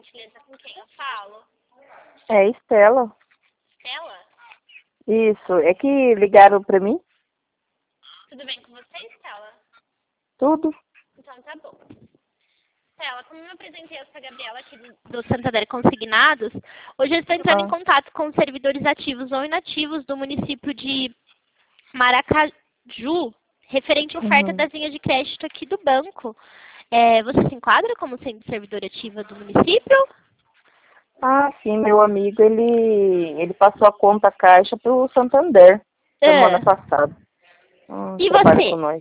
gentileza, com quem eu falo? É Estela. Estela? Isso. É que ligaram pra mim? Tudo bem com você, Estela? Tudo? Então tá bom. Estela, como eu me apresentei, eu sou a Gabriela aqui do Santander Consignados. Hoje eu estou entrando em contato com os servidores ativos ou inativos do município de Maracaju, referente à oferta das linhas de crédito aqui do banco. Você se enquadra como sendo servidora ativa do município? Ah, sim, meu amigo, ele passou a conta caixa pro Santander semana passada. E Trabalha com você? nós.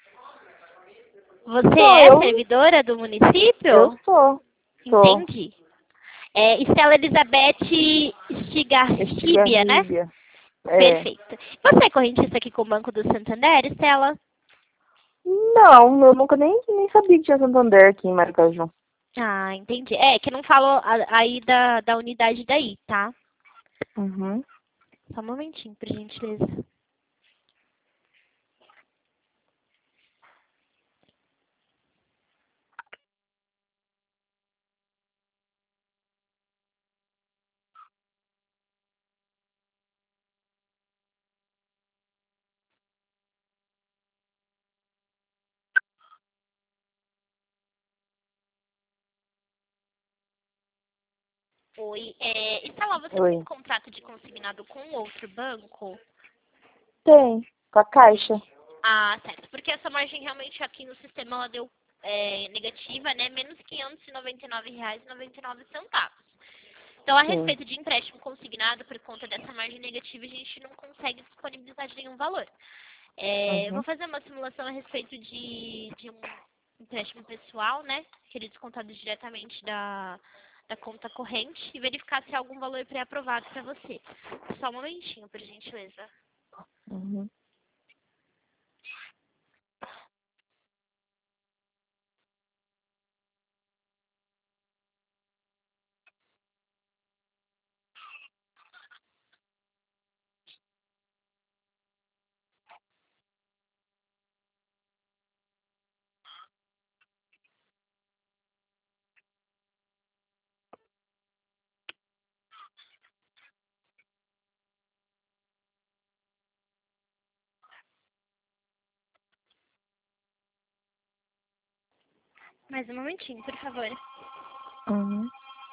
Você Sou é eu, servidora do eu município? sou. Sou. Entendi. Estela Elizabeth Estigarribia, né? Estigarribia. É. Perfeito. Você é correntista aqui com o Banco do Santander, Estela? Não, eu nunca nem sabia que tinha Santander aqui em Maracaju. Ah, entendi. É, que não falo aí da unidade daí, tá? Uhum. Só um momentinho, por gentileza. Oi, Estela, você tem Oi. contrato de consignado com outro banco? Tem, com a caixa. Ah, certo. Porque essa margem realmente aqui no sistema ela deu negativa, né? Menos R$ 599,99. Então, a Sim. respeito de empréstimo consignado, por conta dessa margem negativa, a gente não consegue disponibilizar de nenhum valor. Eu vou Uhum. fazer uma simulação a respeito de um empréstimo pessoal, né? Que ele é descontado diretamente da conta corrente e verificar se há algum valor pré-aprovado para você. Só um momentinho, por gentileza. Uhum. Mais um momentinho, por favor. Uhum.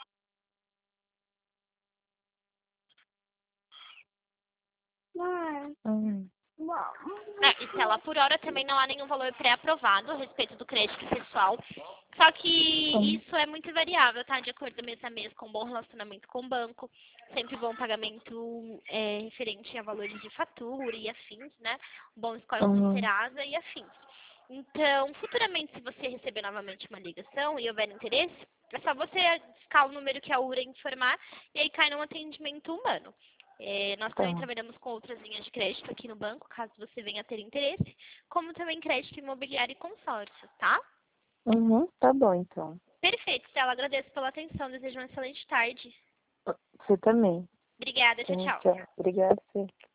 Uhum. Estela, por hora também não há nenhum valor pré-aprovado a respeito do crédito pessoal. Só que Uhum. isso é muito variável, tá? De acordo mês a mês, com um bom relacionamento com o banco, sempre bom pagamento referente a valores de fatura e afins, né? Um bom score do Uhum. Serasa e afins. Então, futuramente, se você receber novamente uma ligação e houver interesse, é só você discar o número que a URA informar e aí cai num atendimento humano. Nós também Tá. trabalhamos com outras linhas de crédito aqui no banco, caso você venha a ter interesse, como também crédito imobiliário e consórcio, tá? Uhum. Tá bom, então. Perfeito, Stella. Agradeço pela atenção. Desejo uma excelente tarde. Você também. Obrigada. Tchau, Tchau, tchau. tchau. Obrigada, Fê.